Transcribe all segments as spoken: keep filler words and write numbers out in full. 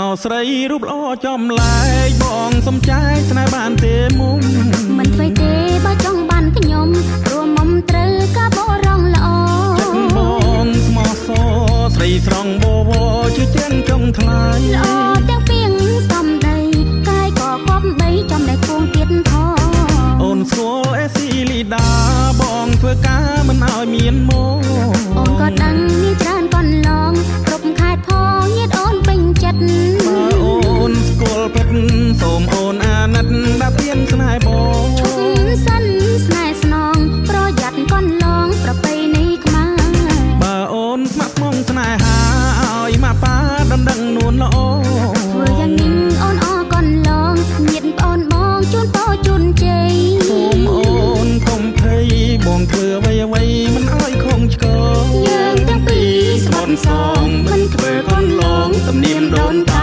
ស្រីរូបល្អចំលែកបងសំចាយស្នេហ៍បានទេមុំមិនធ្វើទេបើចង់បានខ្ញុំរួមមុំត្រូវកាបរងល្អចិត្តបងស្មោះសរស្រីស្រង់បវរជាទាំងចុងថ្លៃល្អទាំងពីងសំដីកាយក៏គប់បីចំតែគួងទៀតផងអូនស្គាល់អេស៊ីលីដាបងធ្វើការមិនឲ្យមានមកអូនក៏ដឹងមានច្រើនកន្លងគ្រប់ខេត្តផងញាតអូនពេញចិត្តបើអូនស្គាល់ពិតសូមអូនអាណិតដាក់ពៀនស្នេហ៍បងឈប់សិនស្នេហ៍ស្នងប្រយ័ត្នកន្លងប្រពៃណីខ្មែរបើអូនស្ម័គ្រស្មងស្នេហាឲ្យមកប៉ាដណ្ដឹងនួនល្អធ្វើយ៉ាងនេះអូនអរកន្លងញាតបងបងជូនពរជូនជ័យសូមអូនកុំភ័យបងធ្វើអ្វីអ្វីមិនឲ្យខំឆ្កយើងទាំងពីរស្បន់សងមិនធ្វើកន្លងទំនៀមដូនតា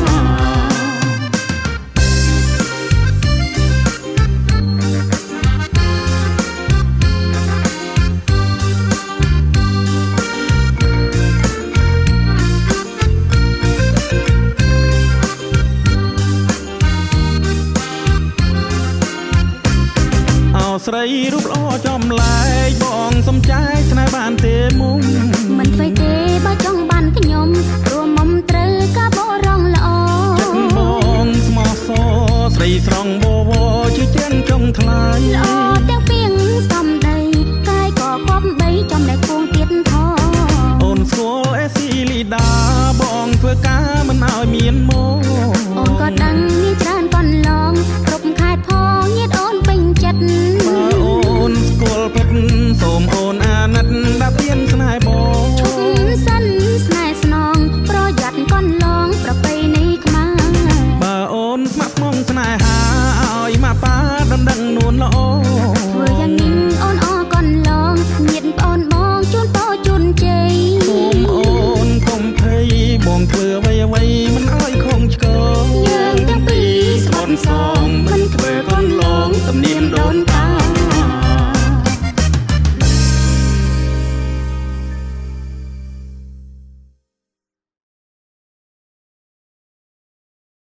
ស្រីរូបល្អចំលែកបងសំចាយស្នេហ៍បានទេមុំមិនធ្វើទេបើចង់បានខ្ញុំរួមមុំត្រូវកាបរងល្អចិត្តបងស្មោះសរស្រីស្រង់បវរជាទាំងចុងថ្លៃល្អទាំងពីងសំដីកាយក៏គប់បីចំតែគួងទៀតផងអូនស្គាល់អេស៊ីលីដាបងធ្វើការមិនឲ្យមានមកអូនក៏ដឹងមានច្រើនកន្លងគ្រប់ខេត្តផងញាតអូនពេញចិត្តបើអូនស្គាល់ពិតសូមអូនអាណិតដាក់ពៀនស្នេហ៍បងឈប់សិនស្នេហ៍ស្នងប្រយ័ត្នកន្លងប្រពៃណីខ្មែរបើអូនស្ម័គ្រស្មងស្នេហាឲ្យមកប៉ាដណ្ដឹងនួនល្អធ្វើយ៉ាងនេះអូនអរកន្លងញាតបងបងជូនពរជូនជ័យសូមអូនកុំភ័យបងធ្វើអ្វីអ្វីមិនឲ្យខំឆ្កយើងទាំងពីរស្បន់សងមិនធ្វើកន្លងទំនៀមដូនតា